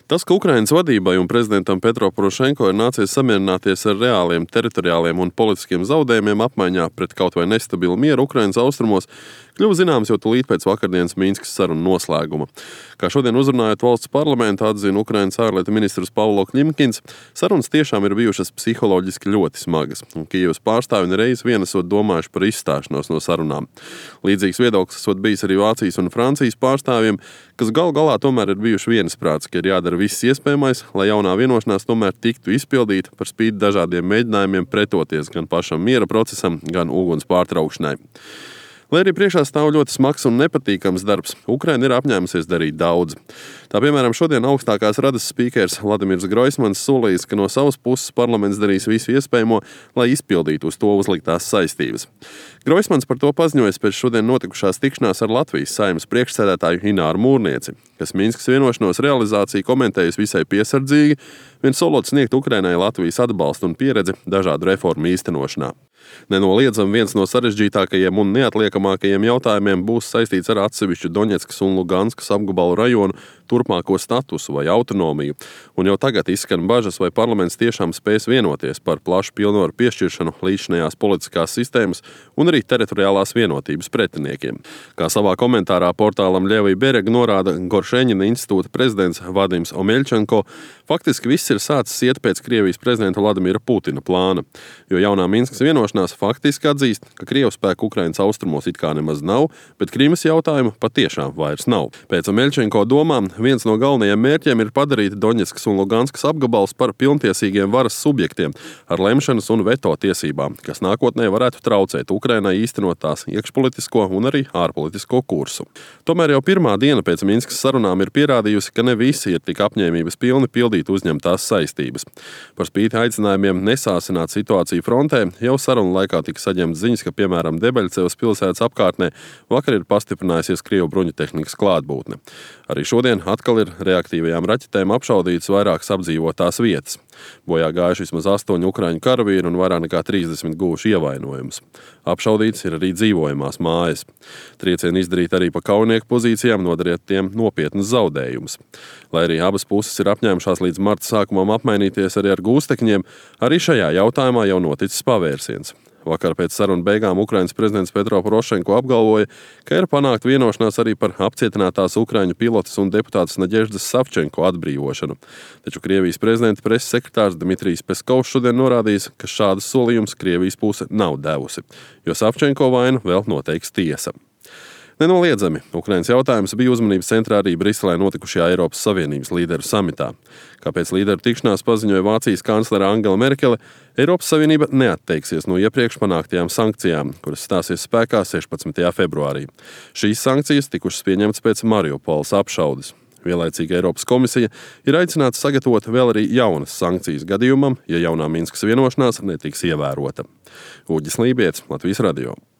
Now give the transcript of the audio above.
Tas, ka Ukrainas vadībai un prezidentam Petro Porošenko ir nācies samierināties ar reāliem teritoriāliem un politiskiem zaudējumiem apmaiņā pret kaut vai nestabilu mieru Ukrainas austrumos, kļuva zināms jau tūlīt pēc vakardienas Minskas sarunu noslēguma. Kā šodien uzrunājot valsts parlamentu, atzina Ukrainas ārlietu ministrs Pavlo Klimkins, sarunas tiešām ir bijušas psiholoģiski ļoti smagas, un Kijevas pārstāvi nereiz vien esot domājuši par izstāšanos no sarunām. Līdzīgs viedoklis esot bijis arī Vācijas un Francijas pārstāvjiem, kas galu galā tomēr ir bijuši viensprāts, ka ir jādara viss iespējamais, lai jaunā vienošanās tomēr tiktu izpildīta par spīti dažādiem mēģinājumiem pretoties gan pašam miera procesam, gan uguns pārtraukšanai. Lai arī priekšā stāv ļoti smags un nepatīkams darbs, Ukraina ir apņēmusies darīt daudz. Tā piemēram šodien augstākās radas spīkers Vladimirs Groismans solījis, ka no savas puses parlaments darīs visu iespējamo, lai izpildītu uz to uzliktās saistības. Groismans par to paziņojas pēc šodien notikušās tikšanās ar Latvijas Saeimas priekšsēdētāju Ināru Mūrnieci, kas Minskas vienošanos realizāciju komentējusi visai piesardzīgi, vien solot sniegt Ukrainai Latvijas atbalstu un pieredzi dažādu reformu īstenošanā. Nenoliedzami viens no sarežģītākajiem un neatliekamākajiem jautājumiem būs saistīts ar atsevišķu Doņetskas un Luganskas apgabalu rajonu turpmāko statusu vai autonomiju, un jau tagad izskan bažas, vai parlaments tiešām spēs vienoties par plašu pilnvaru piešķiršanu līdzinējās politiskās sistēmas un arī teritoriālās vienotības pretiniekiem. Kā savā komentārā portālam Ļevija Berega norāda Goršeņina institūta prezidents Vadims Omeļčenko, faktiski viss ir sācis iet pēc Krievijas prezidenta Vladimira Putina plāna, jo jaunā Minskas vienošanās faktiski atzīst, ka Krievu spēku Ukrainas austrumos it kā nemaz nav, bet Krimas jautājumu patiešām vairs nav. Pēc Omeļčenko domām, viens no galvenajiem mērķiem ir padarīt Doņetskas un Luganskas apgabals par pilntiesīgiem varas subjektiem ar lemšanas un veto tiesībām, kas nākotnē varētu traucēt Ukrainai īstenot tās iekšpolitisko un arī ārpolitisko kursu. Tomēr jau pirmā diena pēc Minskas sarunām ir pierādījusi, ka ne visi ir tik apņēmības pilni pildīt uzņemtās saistības. Par spīti aicinājumiem nesāsināt situāciju frontē, jau sarunu laikā tika saņemts ziņas, ka piemēram Debeļcevas pilsētas apkārtnē vakar ir pastiprinājusies Krievu bruņutehnikas klātbūtne. Arī šodien atkal ir reaktīvajām raķetēm apšaudītas vairākas apdzīvotās vietas. Bojā gājuši vismaz 8 ukraiņu karavīri un vairāk nekā 30 guvuši ievainojumus. Apšaudītas ir arī dzīvojamās mājas. Triecieni izdarīt arī pa kaujinieku pozīcijām, nodariet tiem nopietnus zaudējumus. Lai arī abas puses ir apņēmušās līdz marta sākumam apmainīties arī ar gūstekņiem, arī šajā jautājumā jau noticis pavērsiens. Vakar pēc sarunu beigām Ukrainas prezidents Petro Porošenko apgalvoja, ka ir panākta vienošanās arī par apcietinātās ukraiņu pilotes un deputātes Naģeždas Savčenko atbrīvošanu. Taču Krievijas prezidenta preses sekretārs Dmitrijs Peskovs šodien norādījis, ka šādas solījumus Krievijas puse nav devusi, jo Savčenko vainu vēl noteiks tiesa. Nenoliedzami, Ukrainas jautājums bija uzmanības centrā arī Briselē notikušajā Eiropas Savienības līderu samitā. Kā pēc līderu tikšanās paziņoja Vācijas kanclere Angela Merkele, Eiropas Savienība neatteiksies no iepriekš panāktajām sankcijām, kuras stāsies spēkā 16. februārī. Šīs sankcijas tikušas pieņemtas pēc Mariupoles apšaudes. Vienlaicīgi Eiropas komisija ir aicināta sagatavot vēl arī jaunas sankcijas gadījumam, ja jaunā Minskas vienošanās netiks ievērota. Uģis Lībietis, Latvijas radio.